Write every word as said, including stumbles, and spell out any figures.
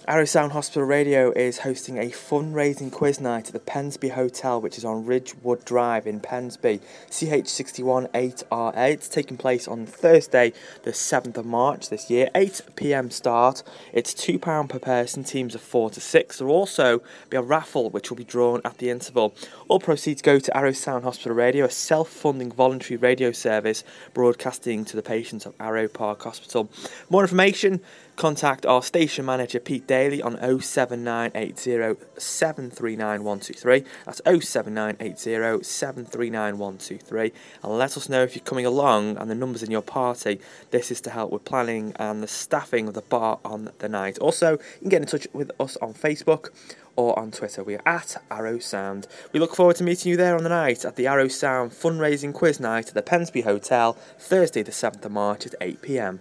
Arrow Sound Hospital Radio is hosting a fundraising quiz night at the Pensby Hotel, which is on Ridgewood Drive in Pensby, C H six one eight R A. It's taking place on Thursday, the seventh of March this year, eight p m start. It's two pounds per person, teams of four to six. There will also be a raffle which will be drawn at the interval. All proceeds go to Arrow Sound Hospital Radio, a self-funding voluntary radio service broadcasting to the patients of Arrow Park Hospital. More information, contact our station manager Pete Daly on oh seven nine eight oh seven three nine one two three. That's oh seven nine eight oh seven three nine one two three. And let us know if you're coming along and the numbers in your party. This is to help with planning and the staffing of the bar on the night. Also, you can get in touch with us on Facebook or on Twitter. We are at Arrow Sound. We look forward to meeting you there on the night at the Arrow Sound fundraising quiz night at the Pensby Hotel, Thursday the seventh of March at eight p m.